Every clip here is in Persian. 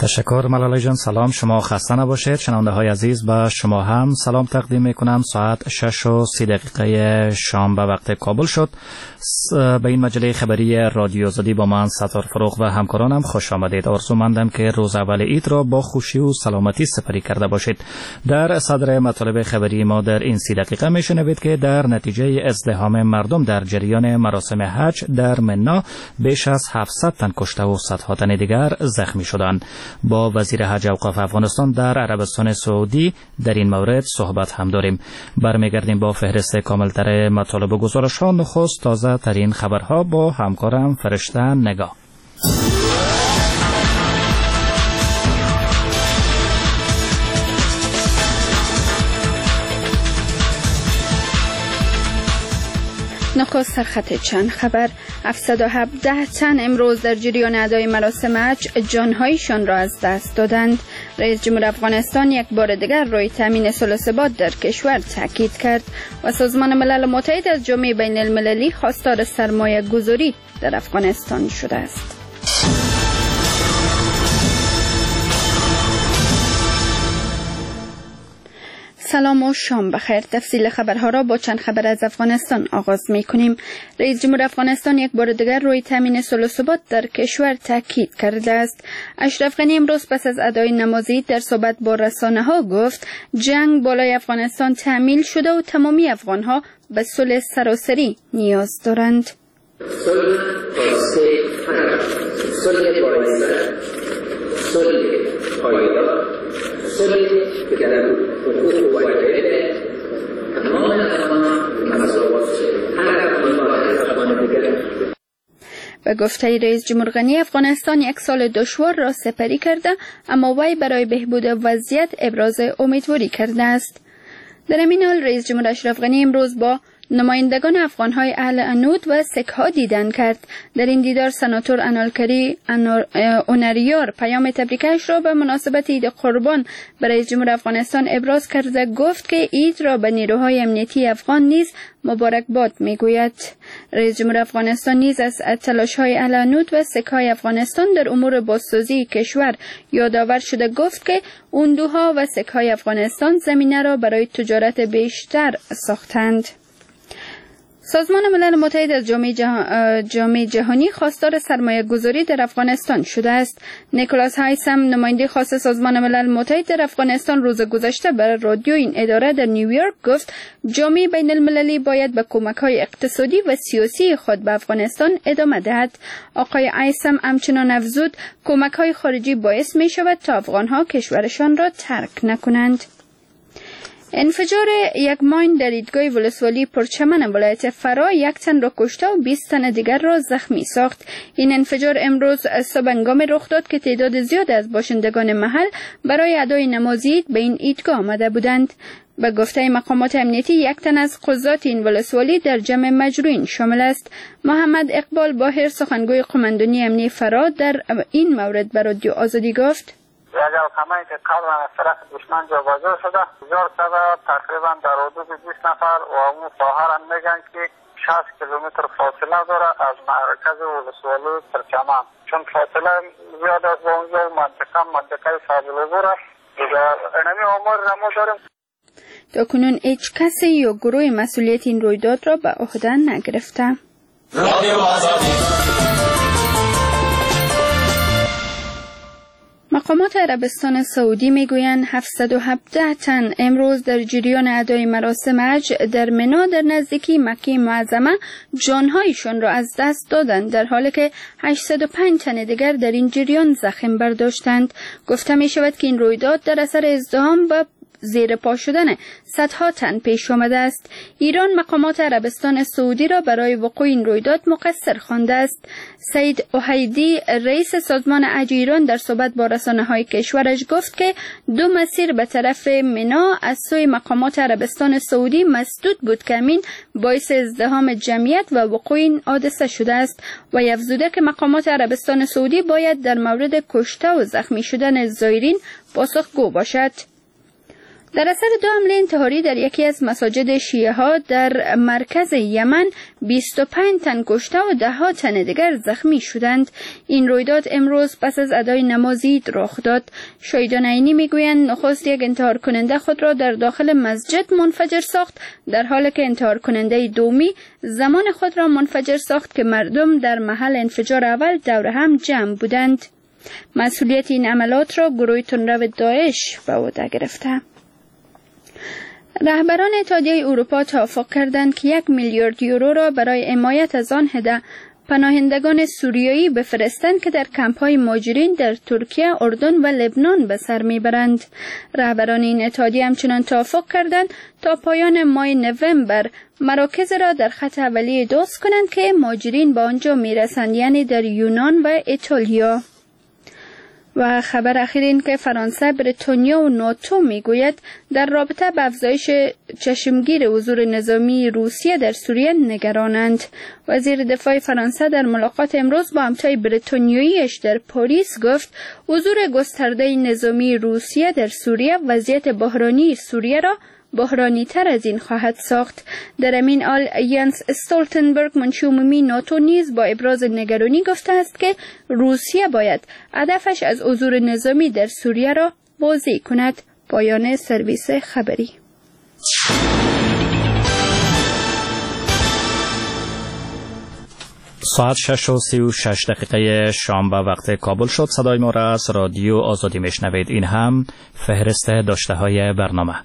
تشکر ملاله جان. سلام، شما خسته نباشید. شنونده های عزیز به شما هم سلام تقدیم میکنم. ساعت 6:30 شام به وقت کابل شد. به این مجله خبری رادیو آزادی با من ستار فروغ و همکارانم خوش آمدید. آرزومندم که روز اول عید را با خوشی و سلامتی سپری کرده باشید. در صدر مطالب خبری ما در این 30 دقیقه میشنوید که در نتیجه ازدحام مردم در جریان مراسم حج در منا بیش از 700 تن کشته و صدها تن دیگر زخمی شدند. با وزیر حج اوقاف افغانستان در عربستان سعودی در این مورد صحبت هم داریم. برمیگردیم با فهرست کاملتر مطالب و گزارش‌ها. نخست تازه ترین خبرها با همکارم فرشته نگاه. نخست سرخط چند خبر. 717 تن امروز در جریان ادای مراسم حج جانهایشان را از دست دادند. رئیس جمهور افغانستان یک بار دیگر روی تامین صلح و ثبات در کشور تاکید کرد و سازمان ملل متحد از جامعه بین المللی خواستار سرمایه گذاری در افغانستان شده است. سلام و شام بخیر. تفصیل خبرها را با چند خبر از افغانستان آغاز می کنیم. رئیس جمهور افغانستان یک بار دیگر روی تامین صلح و ثبات در کشور تاکید کرده است. اشرف غنی امروز پس از ادای نماز عید در صحبت با رسانه‌ها گفت جنگ بالای افغانستان تأمین شده و تمامی افغان‌ها به صلح سراسری نیاز دارند. به گفته رئیس جمهور غنی افغانستان یک سال دشوار را سپری کرده، اما وی برای بهبود وضعیت ابراز امیدواری کرده است. در این حال رئیس جمهور اشرف غنی امروز با نمایندگان افغان‌های اهل انود و سک‌ها دیدن کرد. در این دیدار سناتور انالکری اونریار پیام تبریکش را به مناسبت عید قربان برای جمهور افغانستان ابراز کرده گفت که عید را به نیروهای امنیتی افغان نیز مبارکباد میگوید. رئیس جمهور افغانستان نیز از تلاش‌های اهل انود و سک‌های افغانستان در امور بازسازی کشور یادآور شده گفت که اوندوها و سک‌های افغانستان زمینه را برای تجارت بیشتر ساختند. سازمان ملل متحد از جامعه جهانی خواستار سرمایه گذاری در افغانستان شده است. نیکولاس هایسم نماینده خاص سازمان ملل متحد در افغانستان روز گذشته بر رادیو این اداره در نیویورک گفت جامعه بین المللی باید به کمک‌های اقتصادی و سیاسی خود به افغانستان ادامه دهد. آقای هایسم همچنان افزود کمک‌های خارجی باعث می‌شود تا افغان‌ها کشورشان را ترک نکنند. انفجار یک ماین در ایستگاه ولسوالی پرچمن ولایت فرا یک تن را کشته و 20 تن دیگر را زخمی ساخت. این انفجار امروز صبح هنگامی رخ داد که تعداد زیاد از باشندگان محل برای ادای نماز عید به این ایستگاه آمده بودند. به گفته مقامات امنیتی یک تن از قضات این ولسوالی در جمع مجروحین شامل است. محمد اقبال باهر سخنگوی قماندانی امنیتی فرا در این مورد به رادیو آزادی گفت یک کمایی که قبلا از طرف دشمن جابجا شده بسیار شده تقریبا در حدود 20 نفر و اون ساحر هم میگن که 60 کیلومتر فاصله داره از مرکز ولسوالی ترکمن، چون فاصله زیاد است با اونجا منطقه سابل عبور است. دیگه اینمی آمار را ما داریم. تا کنون هیچ کسی یا گروه مسئولیت این رویداد را به عهده نگرفته. مقامات عربستان سعودی میگویند 717 تن امروز در جریان ادای مراسم حج در منا در نزدیکی مکه معظمه جانهایشان را از دست دادند، در حالی که 805 تن دیگر در این جریان زخم برداشتند. گفته می شود که این رویداد در اثر ازدحام و زیر پا شدن صدها تن پیش آمده است. ایران مقامات عربستان سعودی را برای وقوع این رویداد مقصر خوانده است. سید اوحیدی رئیس سازمان حج ایران در صحبت با رسانه‌های کشورش گفت که 2 مسیر به طرف منا از سوی مقامات عربستان سعودی مسدود بود که همین باعث ازدحام جمعیت و وقوع این حادثه شده است و افزوده که مقامات عربستان سعودی باید در مورد کشته و زخمی شدن زائرین پاسخگو باشد. در اثر 2 حمله انتحاری در یکی از مساجد شیعه ها در مرکز یمن 25 تن کشته و 10 تن دیگر زخمی شدند. این رویداد امروز پس از ادای نماز عید رخ داد. شاهدان عینی میگویند نخست یک انتحار کننده خود را در داخل مسجد منفجر ساخت، در حالی که انتحار کننده دومی زمان خود را منفجر ساخت که مردم در محل انفجار اول دور هم جمع بودند. مسئولیت این عملات را گروه تندرو داعش به عهده گرفته. رهبران اتحادیه اروپا توافق کردند که 1 میلیارد یورو را برای حمایت از آن عده پناهندگان سوریایی بفرستند که در کمپ‌های مهاجرین در ترکیه، اردن و لبنان به سر میبرند. رهبران این اتحادیه همچنان توافق کردند تا پایان ماه نوامبر مراکز را در خط اولیه درست کنند که مهاجرین به آنجا میرسند، یعنی در یونان و ایتالیا. و خبر اخیر این که فرانسه، بریتانیا و ناتو میگوید در رابطه با افزایش چشمگیر حضور نظامی روسیه در سوریه نگرانند. وزیر دفاع فرانسه در ملاقات امروز با همتای بریتانیاییش در پاریس گفت حضور گسترده نظامی روسیه در سوریه وضعیت بحرانی سوریه را بحرانی تر از این خواهد ساخت. در همین حال ینس استولتنبرگ منشی عمومی ناتو نیز با ابراز نگرانی گفته است که روسیه باید هدفش از حضور نظامی در سوریه را واضح کند. پایان سرویس خبری. ساعت 6:36 شام به وقت کابل شد. صدای ما را از رادیو آزادی میشنوید. این هم فهرست داشته های برنامه.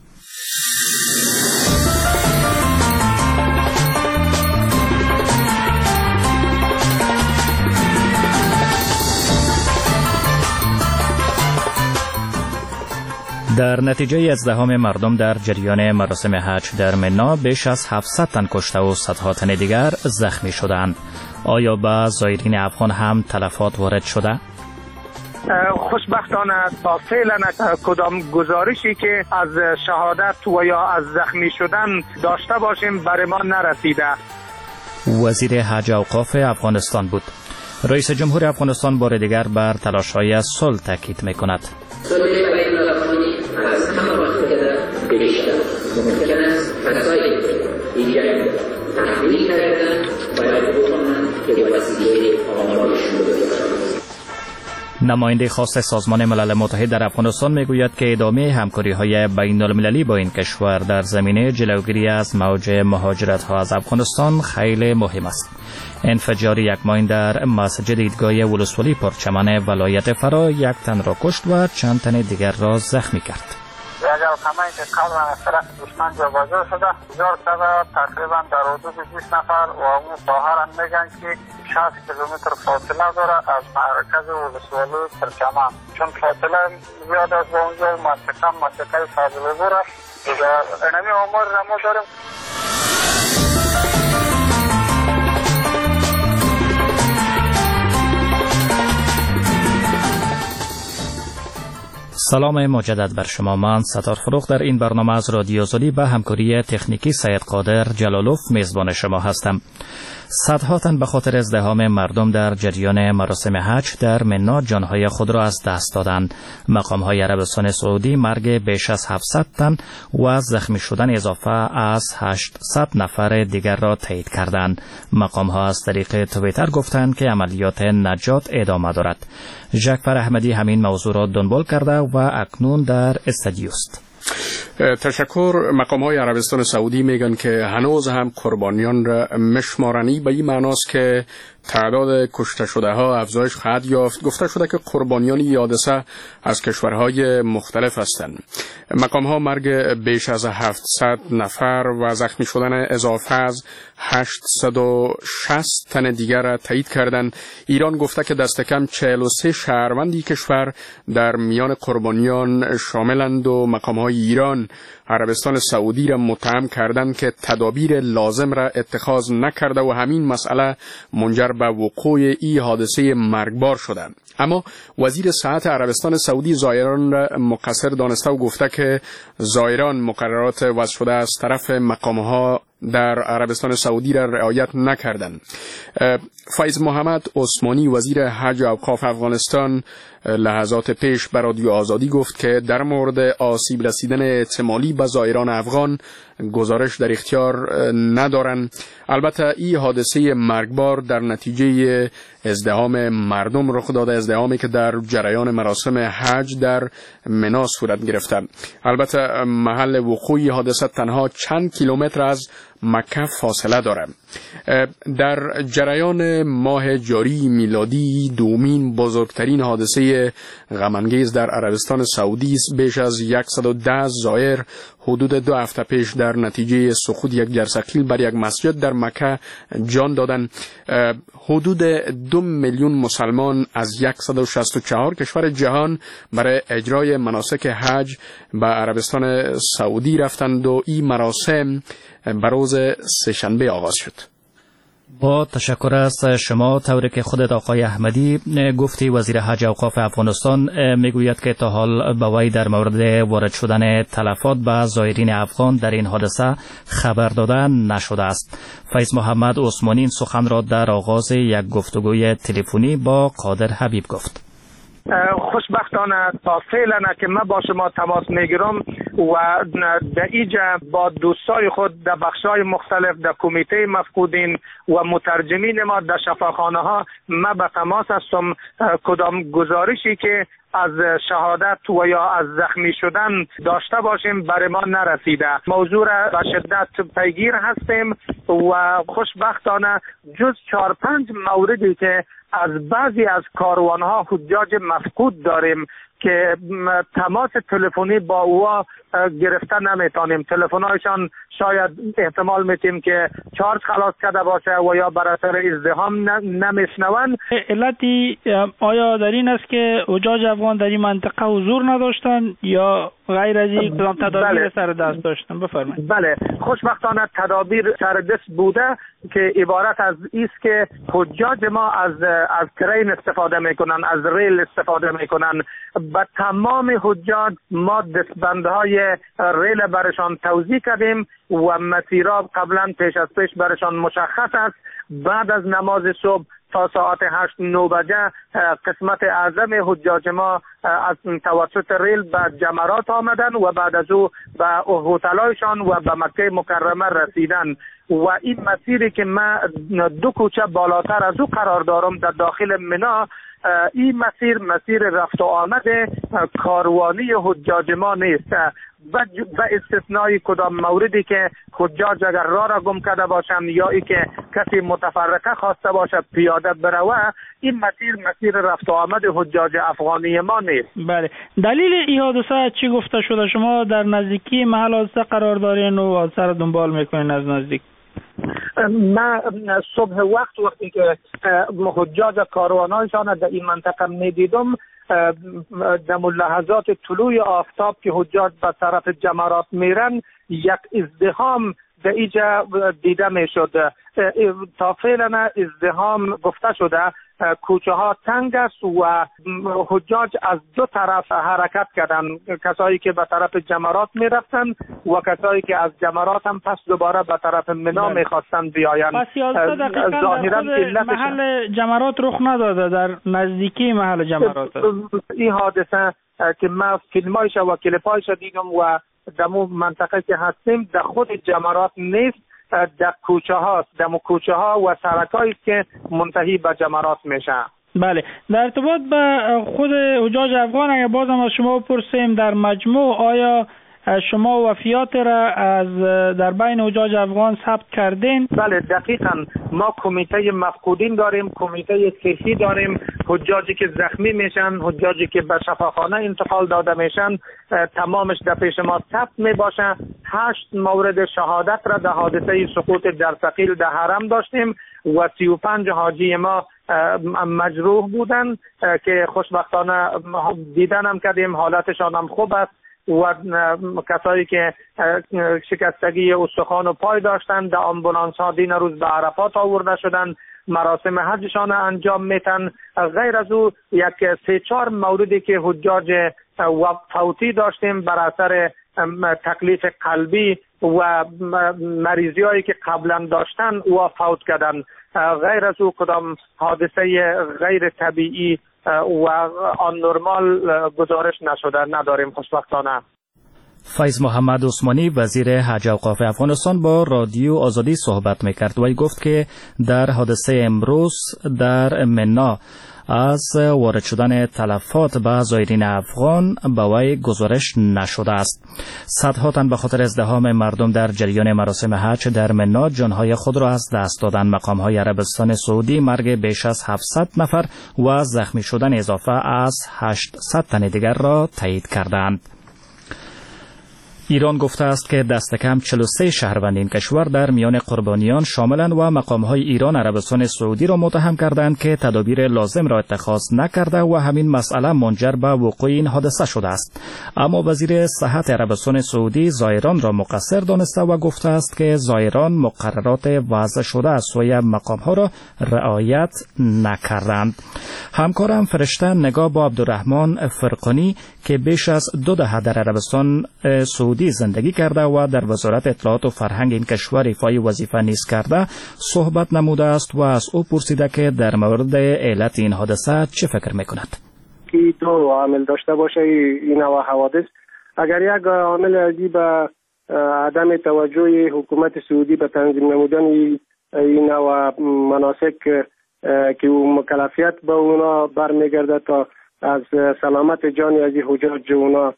در نتیجه از ازدحام مردم در جریان مراسم حج در منا بیش از 700 تن کشته و صدها تن دیگر زخمی شدند. آیا به زایرین افغان هم تلفات وارد شده؟ خوشبختانه تا فعلا کدام گزارشی که از شهادت و یا از زخمی شدن داشته باشیم برای ما نرسیده. وزیر حج اوقاف افغانستان بود. رئیس جمهور افغانستان بار دیگر بر تلاش‌های صلح تاکید می‌کند. از همه وقت که بیشتر ممکن است فساد دیگر تحمیل کردن باید بکنن که وسیله آمارشون بکنن. نماینده خاص سازمان ملل متحد در افغانستان میگوید که ادامه همکاری‌های بین‌المللی با این کشور در زمینه جلوگیری از موج مهاجرت‌ها از افغانستان خیلی مهم است. انفجار یک ماین در مسجد دیدگاه ولسوالی پرچمن ولایت فرا 1 تن را کشت و چند تن دیگر را زخمی کرد. یک القمه‌ای که قبلا از طرف دشمن جابجا شده، بسیار تقریبا در حدود 20 نفر و اون ساحر هم میگن که 60 کیلومتر فاصله داره از مرکز ولسوالی پرچمن، چون فاصله زیاد است با اونجا منطقه فاضل عبور است. دیگر اینمی آمار را ما داریم. سلام مجدد بر شما. من ستار فروغ در این برنامه از رادیو آزادی به همکاری تکنیکی سید قادر جلالوف میزبان شما هستم. صدها تن به خاطر ازدحام مردم در جریان مراسم حج در منا جانهای خود را از دست دادند. مقام‌های عربستان سعودی مرگ بیش از 700 تن و زخمی شدن اضافه از 800 نفر دیگر را تایید کردند. مقام‌ها از طریق توییتر گفتند که عملیات نجات ادامه دارد. جعفر احمدی همین موضوع را دنبال کرده و اکنون در استودیو است. تشکر. مقام‌های عربستان سعودی میگن که هنوز هم قربانیان را مشمارنی به این معناست که تعداد کشته شده ها افزایش خواهد یافت. گفته شده که قربانیان این حادثه از کشورهای مختلف هستند. مقام‌ها مرگ بیش از 700 نفر و زخمی شدن اضافه از 860 تن دیگر را تایید کردند. ایران گفته که دست کم 43 شهروندی کشور در میان قربانیان شاملند و مقام‌های ایران عربستان سعودی را متهم کردند که تدابیر لازم را اتخاذ نکرده و همین مسئله منجر به وقوع این حادثه مرگبار شده. اما وزیر صحت عربستان سعودی زائران را مقصر دانسته و گفته که زائران مقررات وضع شده از طرف مقام‌ها در عربستان سعودی را رعایت نکردند. فیض محمد عثمانی وزیر حج و اوقاف افغانستان لحظات پیش به رادیو آزادی گفت که در مورد آسیب رسیدن احتمالی به زائران افغان گزارش در اختیار ندارند. البته این حادثه مرگبار در نتیجه ازدحام مردم رخ داده، ازدحامی که در جریان مراسم حج در منا صورت گرفته. البته محل وقوع حادثه تنها چند کیلومتر از مکه فاصله دارد. در جریان ماه جاری میلادی دومین بزرگترین حادثه غم‌انگیز در عربستان سعودی است. بیش از 110 زائر حدود 2 هفته پیش در نتیجه سقوط یک جرثقیل بر یک مسجد در مکه جان دادند. حدود 2 میلیون مسلمان از 164 کشور جهان برای اجرای مناسک حج به عربستان سعودی رفتند و این مراسم به روز سه‌شنبه آغاز شد. با تشکر از شما. طوری که خودت آقای احمدی گفتی، وزیر حج اوقاف افغانستان میگوید که تا حال به وی در مورد وارد شدن تلفات به زائرین افغان در این حادثه خبر داده نشده است. فیض محمد عثمانی این سخن را در آغاز یک گفتگوی تلفنی با قادر حبیب گفت. خوشبختانه تا فعلا که من با شما تماس میگیرم و در اینجا با دوستای خود در بخشای مختلف در کمیته مفقودین و مترجمین ما در شفاخانه ها من به تماس هستم. کدام گزارشی که از شهادت و یا از زخمی شدن داشته باشیم برای ما نرسیده. موضوع را به شدت پیگیر هستیم و خوشبختانه جز 4-5 موردی که از بعضی از کاروانها حجاج مفقود داریم که تماس تلفنی با او گرفته نمیتونیم. تلفن‌هایشان شاید احتمال میتیم که چارج خلاص کرده باشه و یا بر اثر ازدحام نمیشنون. علتی آیا در این است که حجاج افغان در این منطقه حضور نداشتن یا غیر از این کدام تدابیر سر دست داشتن؟ بفرمایید. بله، خوشبختانه تدابیر سر دست بوده که عبارت از است که حجاج ما از ترین استفاده میکنن، از ریل استفاده میکنن. با تمام حجاج ما دستبندهای ریل برشان توزیع کردیم و مسیرها قبلا پیش از پیش برشان مشخص است. بعد از نماز صبح تا ساعت 8-9 بجه قسمت اعظم حجاج ما از توسط ریل به جمرات آمدن و بعد از او به هتل‌هایشان و به مکه مکرمه رسیدن. و این مسیری که من 2 کوچه بالاتر از او قرار دارم در داخل منا، این مسیر رفت و آمد کاروانی حجاج ما نیست و استثنای کدام موردی که حجاج اگر راه را گم کرده باشند یا ای که کسی متفرقه خواسته باشه پیاده بروه، این مسیر رفت و آمد حجاج افغانی ما نیست. بله، دلیل این حادثه چی گفته شده؟ شما در نزدیکی محل حادثه قرار دارین و حادثه را دنبال میکنین از نزدیک؟ من صبح وقتی که حجاج کاروانایشان در این منطقه میدیدم، در لحظات طلوع آفتاب که حجاج به طرف جمرات میرن، یک ازدحام در اینجا دیده میشد. تا فعلا ازدحام گفته شده کوچه ها تنگ است و حجاج از 2 طرف حرکت کردن، کسایی که به طرف جمرات می رفتن و کسایی که از جمرات هم پس دوباره به طرف منا می خواستن بیاین. پس 11 دقیقه محل جمرات رخ نداده، در نزدیکی محل جمرات این حادثه که من فیلمایش و کلیپایش دیدم و در منطقه که هستیم در خود جمرات نیست، در کوچه هاست، در کوچه ها و سرکایی که منتهی به جمرات میشه. بله، در ارتباط به خود حجاج افغان اگر بازم از شما بپرسیم، در مجموع آیا شما وفیات را از در بین حجاج افغان ثبت کردین؟ بله، دقیقاً. ما کمیته مفقودین داریم، کمیته صحی داریم. حجاجی که زخمی میشن، حجاجی که به شفاخانه انتقال داده میشن، تمامش در پیش ما ثبت میباشه. 8 مورد شهادت را در حادثه سقوط جرثقیل در حرم داشتیم و 35 حاجی ما مجروح بودن که خوشبختانه دیدن هم کردیم، حالتشان هم خوب است و کسایی که شکستگی استخوان و پای داشتن در آمبولانس ها دین روز به عرفات آورده شدن، مراسم حجشان انجام میتن. غیر از او یک 3-4 موردی که حجاج فوتی داشتیم بر اثر تکلیف قلبی و مریضی هایی که قبلا داشتن و فوت کردن. غیر از او کدام حادثه غیر طبیعی و آن نرمال گزارش نشده نداریم خوشبختانه. فیض محمد عثمانی وزیر حج و اوقاف افغانستان با رادیو آزادی صحبت میکرد و گفت که در حادثه امروز در منا از وارد شدن تلفات به زائرین افغان به وی گزارش نشده است. صدها تن به خاطر ازدحام مردم در جریان مراسم حج در منا جانهای خود را از دست دادند. مقام‌های عربستان سعودی مرگ بیش از 700 نفر و زخمی شدن اضافه از 800 تن دیگر را تایید کردند. ایران گفته است که دست کم 43 شهروند این کشور در میان قربانیان شاملند و مقام‌های ایران عربستان سعودی را متهم کردند که تدابیر لازم را اتخاذ نکرده و همین مسئله منجر به وقوع این حادثه شده است. اما وزیر صحت عربستان سعودی زائران را مقصر دانسته و گفته است که زائران مقررات وضع شده از سوی مقام‌ها را رعایت نکردند. همکارم فرشته نگاه با عبدالرحمن فرقانی که بیش از 2 دهه در عربستان سعودی زندگی کرده و در وزارت اطلاعات و فرهنگ این کشور ایفای وظیفه نیز کرده صحبت نموده است و از او پرسیده که در مورد علت این حادثه چه فکر میکند. که دو عامل داشته باشه این نوع حوادث. اگر یک عامل ازی به عدم توجه حکومت سعودی به تنظیم نمودن این نوع مناسک که مکلفیت به اونا برمیگرده تا از سلامت جانی از حجاج اونا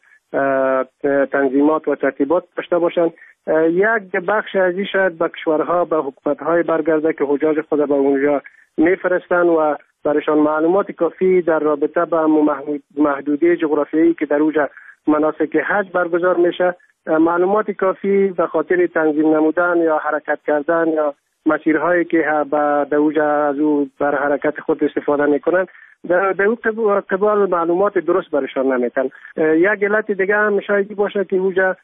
تنظیمات و ترتیبات داشته باشند، یک بخش ازی شاید به کشورها به حکومت‌های برگرده که حجاج خود به اونجا میفرستند و برشان معلومات کافی در رابطه با محدودیت جغرافیایی که در اونجا مناسک حج برگزار میشه، معلومات کافی به خاطر تنظیم نمودن یا حرکت کردن یا مسیرهایی که در اونجا از او بر حرکت خود استفاده میکنن در او قبال معلومات درست برشان نمیتن. یک علت دیگه هم شاید باشه که اونجا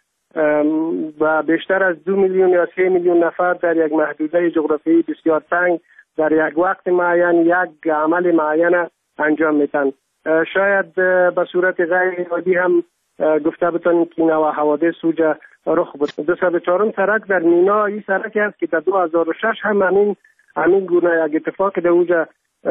و بیشتر از 2 میلیون یا 3 میلیون نفر در یک محدوده جغرافیایی بسیار تنگ در یک وقت معین یک عمل معین انجام میتن. شاید به صورت غیر عادی هم گفته بتونیم که نوع حوادث اونجا رخ بده. 204 سرک در مینا این سرکی است که در 2006 هم همین گونه یک اتفاق در اونجا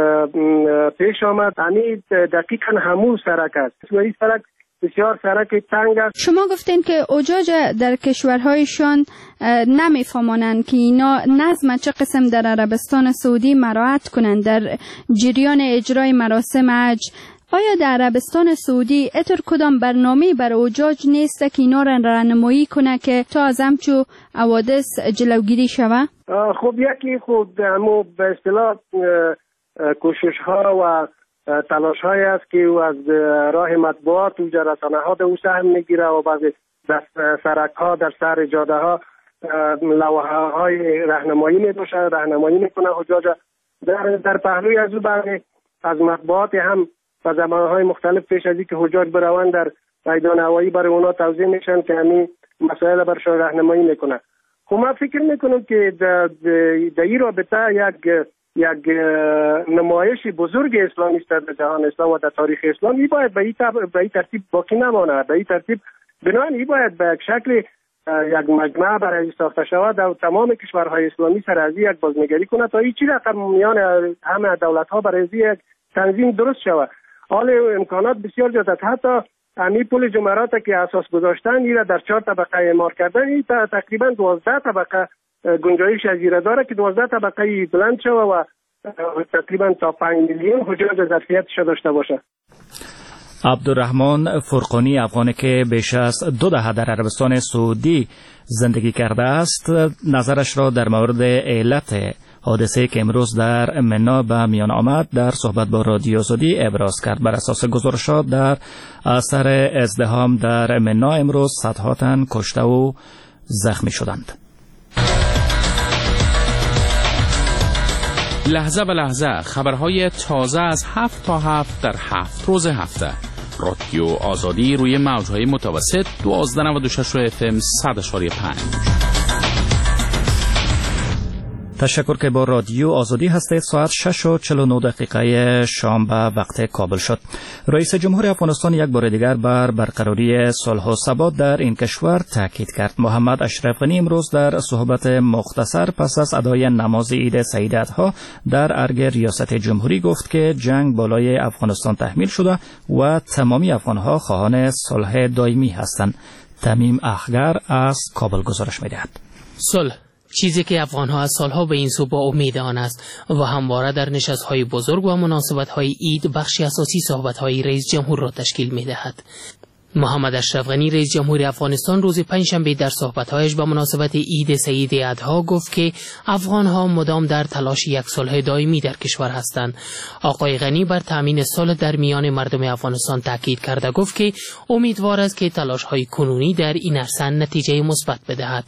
پیش آمد. همین دقیقا همون سرک است و این سرک بسیار سرک تنگ است. شما گفتین که حجاج در کشورهایشان نمیفهمانند که اینا نظم چه قسم در عربستان سعودی مراعات کنند در جریان اجرای مراسم حج. آیا در عربستان سعودی اتر کدام برنامه برای حجاج نیست که اینا را راهنمایی کنه که تا از همچو حوادث جلوگیری شوه؟ خب یکی خود همو به اصطلاح کوشش ها و تلاش های است که او از راه مطبوعات و رسانه ها در او سهم میگیره و بعضی سرک ها در سر جاده ها لوحه های راهنمایی میباشه، راهنمایی میکنه حجاج. در پهلوی از او بعضی از مطبوعات هم و زمانهای مختلف پیش از که حجاج بروند در میدان هوایی برای اونا توضیح میشن که همین مسائل برشان راهنمایی میکنه. خب من فکر میکنم که در این رابطه یک نمایش بزرگ اسلامی است در جهان اسلام و در تاریخ اسلام. این باید به این ترتیب باقی نماند. به این ترتیب بنابراین این باید به یک شکل یک مجمع برای ساخته شود در تمام کشورهای اسلامی سر از یک بازنگری کنه تا این چی رقم میان همه دولت ها برای یک تنظیم درست شود. حال امکانات بسیار زیاد است. حتی همین پل جمرات که اساس گذاشتن این در 4 طبقه اعمار کردن، این تقریبا 12 طبقه گنجایش جزیره داره که 12 طبقه بلند شود و تقریبا تا 5 میلیون حجاج ظرفیتش داشته باشه. عبدالرحمن فرقانی افغانی که بیش از 2 دهه در عربستان سعودی زندگی کرده است نظرش را در مورد علت حادثه که امروز در منا به میان آمد در صحبت با رادیو آزادی ابراز کرد. بر اساس گزارشات در اثر ازدحام در منا امروز صدها تن کشته و زخمی شدند. لحظه به لحظه خبرهای تازه از 7 تا 7 در 7 روز هفته. رادیو آزادی روی موجهای متوسط 1296 FM 100.5. تشکر که با رادیو آزادی هستید. ساعت 6:49 شام به وقت کابل شد. رئیس جمهور افغانستان یک بار دیگر بر برقراری صلح و ثبات در این کشور تاکید کرد. محمد اشرف غنی امروز در صحبت مختصر پس از ادای نماز عید سعید الاضحی در ارگ ریاست جمهوری گفت که جنگ بالای افغانستان تحمیل شده و تمامی افغانها خواهان صلح دائمی هستند. تمیم اخگر از کابل گزارش می‌دهد. صلح چیزی که افغان‌ها از سالها به این سو با امید آن است و همواره در نشست‌های بزرگ و مناسبت‌های عید بخشی اساسی صحبت‌های رئیس جمهور را تشکیل می‌دهد. محمد اشرف غنی رئیس جمهور افغانستان روز پنجشنبه در صحبت‌هایش به مناسبت عید سعید الاضحی گفت که افغان‌ها مدام در تلاش یک صلح دائمی در کشور هستند. آقای غنی بر تامین صلح در میان مردم افغانستان تاکید کرده گفت که امیدوار است که تلاش‌های کنونی در این عرصه نتیجه مثبت بدهد.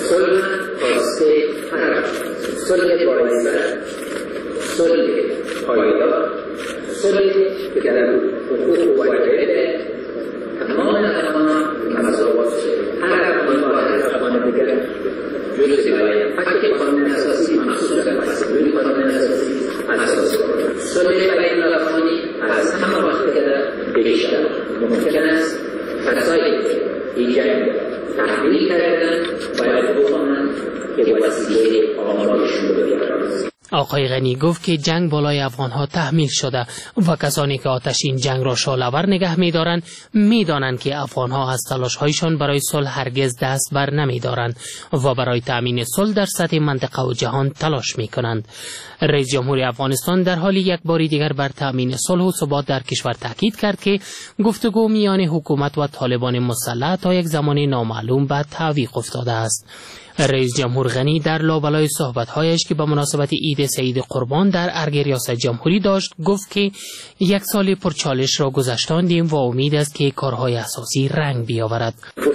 صلح پایدار، صلح پایدار، صلح که در حقوق و وظایف تمام افغانان مساوات شد. هر افغان با هر افغان دیگر جزء باید حق قانون اساسی مخصوص است. قانون اساسی اساس صلح بین الافغانی از همه وقت بیشتر ممکن است فساد ایجاد تحمیل کردن باید بکنند که وسیله آمارشون رو بگیرند. آقای غنی گفت که جنگ بالای افغانها تحمیل شده و کسانی که آتش این جنگ را شعله‌ور نگه می‌دارند می‌دانند که افغانها از تلاش‌هایشان برای صلح هرگز دست بر نمی‌دارند و برای تأمین صلح در سطح منطقه و جهان تلاش می‌کنند. رئیس جمهور افغانستان در حال یک بار دیگر بر تأمین صلح و ثبات در کشور تاکید کرد که گفتگو میان حکومت و طالبان مسلح تا یک زمان نامعلوم به تعویق افتاده است. رئیس جمهور غنی در لابلای صحبت‌هایش که به مناسبت عید سعید قربان در ارگ ریاست جمهوری داشت گفت که یک سال پرچالش را گذشتاندیم و امید است که کارهای اساسی رنگ بیاورد.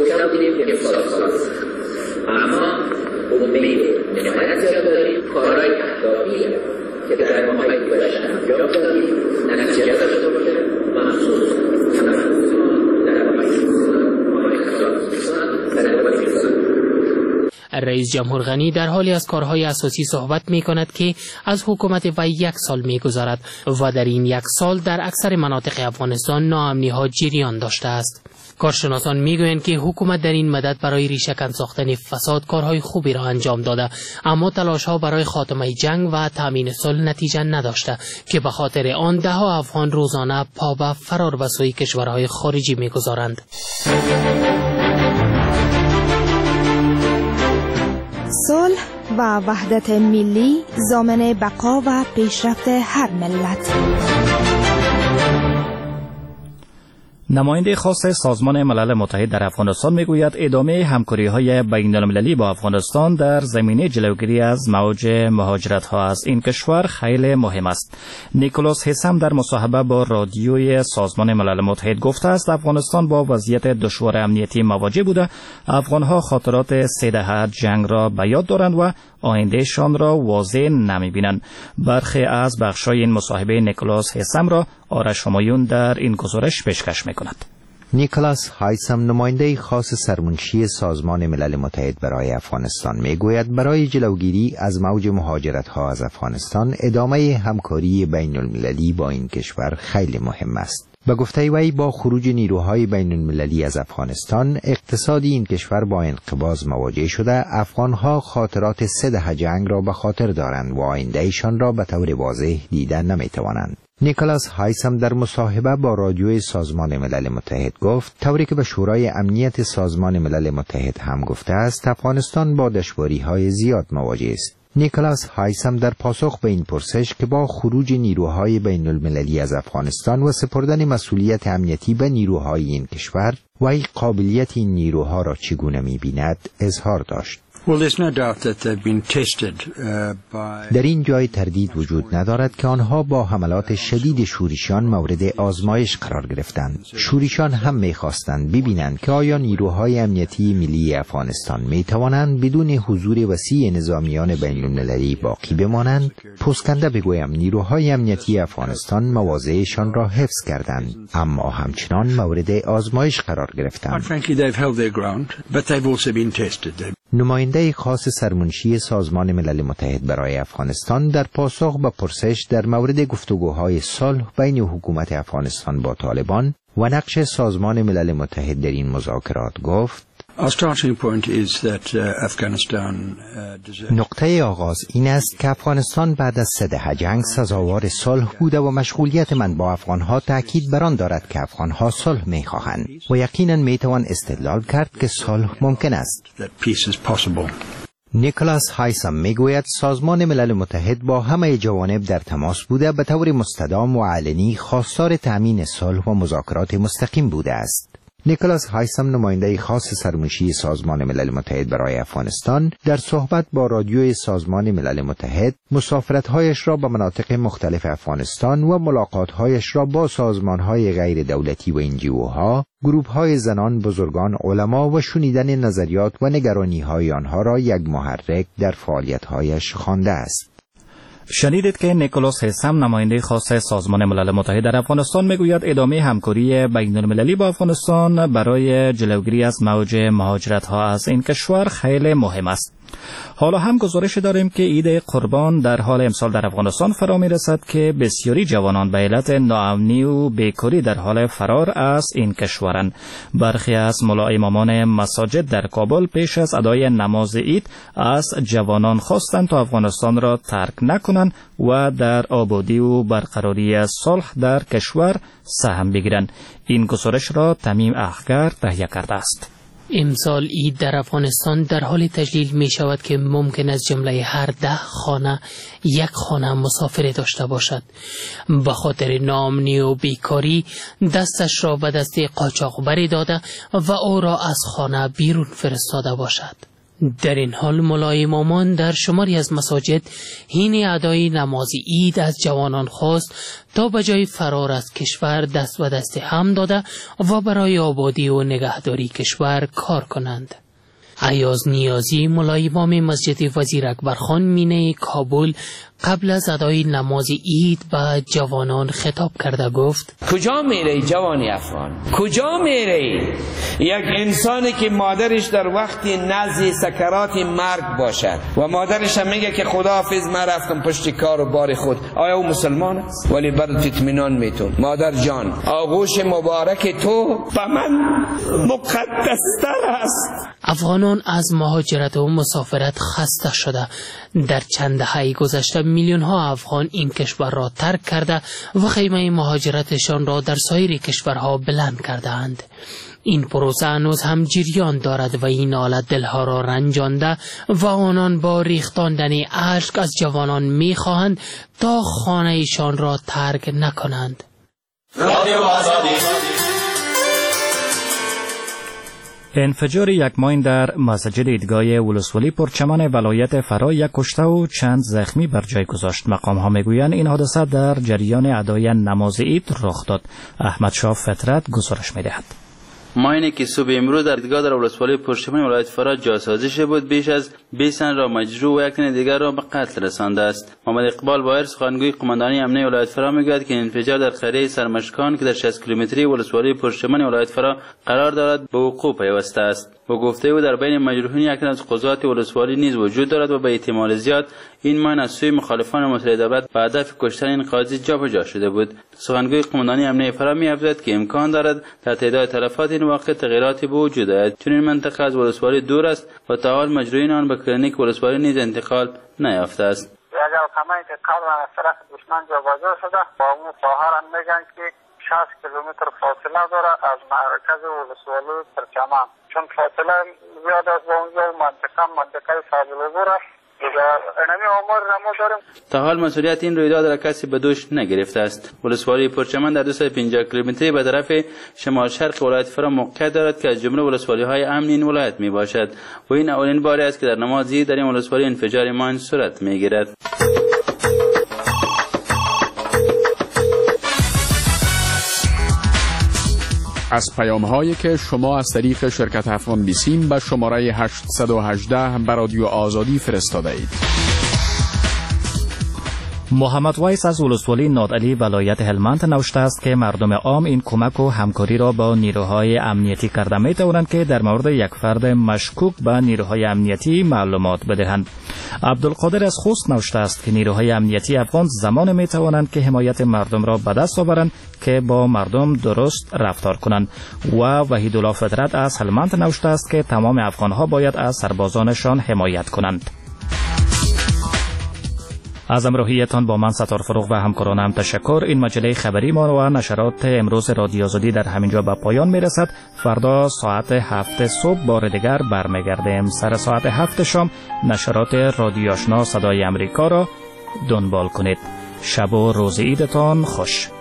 اما امید نهایت داریم کارهای اهدافی که در ماهای گذشته انجام دادیم نتیجه داشته باشه مخصوص رئیس جمهور غنی در حالی از کارهای اساسی صحبت می کند که از حکومت وی یک سال می گذارد و در این یک سال در اکثر مناطق افغانستان ناامنی ها جریان داشته است. کارشناسان می گویند که حکومت در این مدت برای ریشه‌کن ساختن فساد کارهای خوبی را انجام داده، اما تلاش ها برای خاتمه جنگ و تامین صلح نتیجه نداشته که به خاطر آن ده ها افغان روزانه پا به فرار به سوی کشورهای خارجی می گذارند. صلح و وحدت ملی ضامن بقا و پیشرفت هر ملت. نماینده خاص سازمان ملل متحد در افغانستان میگوید ادامه همکاری‌های بین‌المللی با افغانستان در زمینه جلوگیری از موج مهاجرت‌ها از این کشور خیلی مهم است. نیکولاس هیسم در مصاحبه با رادیوی سازمان ملل متحد گفته است افغانستان با وضعیت دشوار امنیتی مواجه بوده. افغان‌ها خاطرات 3 دهه جنگ را به یاد دارند و آیندهشان را واضح نمی‌بینند. برخی از بخش‌های این مصاحبه نیکولاس هیسم را آرش همایون در این گزارش پیشکش می‌کند. نیکولاس هایسم نماینده خاص سرمنشی سازمان ملل متحد برای افغانستان میگوید برای جلوگیری از موج مهاجرت‌ها از افغانستان ادامه همکاری بین‌المللی با این کشور خیلی مهم است. به گفته وی با خروج نیروهای بین‌المللی از افغانستان اقتصاد این کشور با انقباض مواجه شده. افغانها خاطرات 3 دهه جنگ را به خاطر دارند و آیندهشان را به طور واضح دیده نمی‌توانند. نیکولاس هایسم در مصاحبه با رادیوی سازمان ملل متحد گفت طوری که به شورای امنیت سازمان ملل متحد هم گفته است افغانستان با دشواری‌های زیاد مواجه است. نیکولاس هایسم در پاسخ به این پرسش که با خروج نیروهای بین‌المللی از افغانستان و سپردن مسئولیت امنیتی به نیروهای این کشور وی قابلیت این نیروها را چگونه می‌بیند اظهار داشت. در این جای تردید وجود ندارد که آنها با حملات شدید شورشیان مورد آزمایش قرار گرفتند. شورشیان هم می‌خواستند ببینند که آیا نیروهای امنیتی ملی افغانستان می‌توانند بدون حضور وسیع نظامیان بین بین‌المللی باقی بمانند، پوسکنده بگویم نیروهای امنیتی افغانستان مواضعشان را حفظ کردند، اما همچنان مورد آزمایش قرار گرفتند. نماینده خاص سرمنشی سازمان ملل متحد برای افغانستان در پاسخ به پرسش در مورد گفتگوهای صلح بین حکومت افغانستان با طالبان و نقش سازمان ملل متحد در این مذاکرات گفت: نقطه آغاز این است که افغانستان بعد از 3 دهه جنگ سزاوار صلح بوده و مشغولیت من با افغانها تأکید بر آن دارد که افغانها صلح می‌خواهند و یقیناً میتوان استدلال کرد که صلح ممکن است. نیکلاس هایسم میگوید سازمان ملل متحد با همه جوانب در تماس بوده، به طور مستدام و علنی خواستار تأمین صلح و مذاکرات مستقیم بوده است. نیکلاس هایسم نماینده خاص سرمنشی سازمان ملل متحد برای افغانستان در صحبت با رادیوی سازمان ملل متحد مسافرت‌هایش را به مناطق مختلف افغانستان و ملاقات‌هایش را با سازمان‌های غیر دولتی و NGO‌ها، گروه‌های زنان، بزرگان، علما و شنیدن نظریات و نگرانی‌های آنها را یک محرک در فعالیت‌هایش خوانده است. شنیدید که نیکولاس هیسم نماینده خاص سازمان ملل متحد در افغانستان میگوید ادامه همکاری بین المللی با افغانستان برای جلوگیری از موج مهاجرت ها از این کشور خیلی مهم است. حالا هم گزارش داریم که عید قربان در حال امسال در افغانستان فرا میرسد که بسیاری جوانان به علت ناامنی و بیکاری در حال فرار از این کشورند. برخی از ملا امامان مساجد در کابل پیش از ادای نماز عید از جوانان خواستند تا افغانستان را ترک نکنند و در آبادی و برقراری صلح در کشور سهم بگیرند. این گزارش را تمیم اخگر تهیه کرده است. امسال عید در افغانستان در حال تجلیل می شود که ممکن است جمله هر 10 خانه یک خانه مسافر داشته باشد. به خاطر ناامنی و بیکاری دستش را به دست قاچاقبری داده و او را از خانه بیرون فرستاده باشد. در این حال ملای امامان در شماری از مساجد حین ادای نماز عید از جوانان خواست تا به جای فرار از کشور دست به دست هم داده و برای آبادی و نگهداری کشور کار کنند. ایاز نیازی ملای امام مسجد وزیر اکبرخان مینه کابل قبل از ادای نماز عید به جوانان خطاب کرده گفت: کجا میره جوانی افغان؟ کجا میره؟ یک انسانی که مادرش در وقت نزد سکرات مرگ باشد و مادرش هم میگه که خداحافظ من رفتم پشت کار و بار خود، آیا او مسلمان است؟ ولی برات اطمینان میتون مادر جان، آغوش مبارک تو به من مقدستر است. افغانان از مهاجرت و مسافرت خسته شده. در چند دهه گذشته میلیون ها افغان این کشور را ترک کرده و خیمه مهاجرتشان را در سایر کشورها بلند کردند. این پروسه هنوز هم جریان دارد و این حالت دلها را رنجانده و آنان با ریختاندن اشک از جوانان میخواهند تا خانه ایشان را ترک نکنند. انفجار یک ماین در مسجد عیدگاه ولسوالی پرچمن ولایت فرا یک کشته و چند زخمی بر جای گذاشت. مقام ها میگویند این حادثه در جریان ادای نماز عید رخ داد. احمد شاه فطرت گزارش میدهد. ماینی که صبح امروز در عیدگاه در ولسوالی پرچمن ولایت فرا جاسازی شده بود بیش از 20 تن را مجروح و یک تن دیگر را به قتل رسانده است. محمد اقبال بایر سخنگوی قماندانی امنیه ولایت فرا میگوید که انفجار در قریه سرمشکان که در 60 کیلومتری ولسوالی پرچمن ولایت فرا قرار دارد به وقوع پیوسته است. و گفته او در بین مجروحین یک تن از قضات ولسوالی نیز وجود دارد و به احتمال زیاد این ماین از سوی مخالفان مسئله دولت به هدف کشتن این قاضی جابجا شده بود. سخنگوی قماندانی امنیه فرا می‌افزاید که امکان دارد در تعداد تلفات این واقعه تغییراتی به وجود آید، چون این منطقه از ولسوالی دور است و تا حال مجروحین آن به کلینیک ولسوالی نیز انتقال نیافته است. یک القمه‌ای که قبلا از طرف دشمن جابجا شده و اون ساحر هم میگن که 60 کیلومتر فاصله داره از مرکز ولسوالی پرچمن، چون فاصله زیاد است با اونجا منطقه فاضل‌العبور است. تا حال مسئولیت این رویداد را کسی به دوش نگرفته است. ولسوالی پرچمن در 250 کیلومتری به طرف شمال شرق ولایت فرا موقعیت دارد که از جمله ولسوالی های امن این ولایت می باشد و این اولین باری است که در نماز عید در این ولسوالی انفجار ماین صورت می گیرد. از پیام‌هایی که شما از طریق شرکت افغان بیسیم به شماره 818 به رادیو آزادی فرستاده اید. محمد ویس از ولسوالی نادعلی ولایت هلمند نوشته است که مردم عام این کمک و همکاری را با نیروهای امنیتی کرده می توانند که در مورد یک فرد مشکوک به نیروهای امنیتی معلومات بدهند. عبدالقادر از خوست نوشته است که نیروهای امنیتی افغان زمان می توانند که حمایت مردم را به دست آورند که با مردم درست رفتار کنند. و وحیدالله فطرت از هلمند نوشته است که تمام افغانها باید از سربازانشان حمایت کنند. از همراهیتان با من ستار فروغ و همکارانم تشکر. این مجله خبری ما و نشرات امروز رادیو آزادی در همینجا به پایان میرسد. فردا ساعت 7 صبح بار دیگر برمیگردیم. سر ساعت 7 شام نشرات رادیو آشنا صدای امریکا را دنبال کنید. شب و روز عیدتان خوش.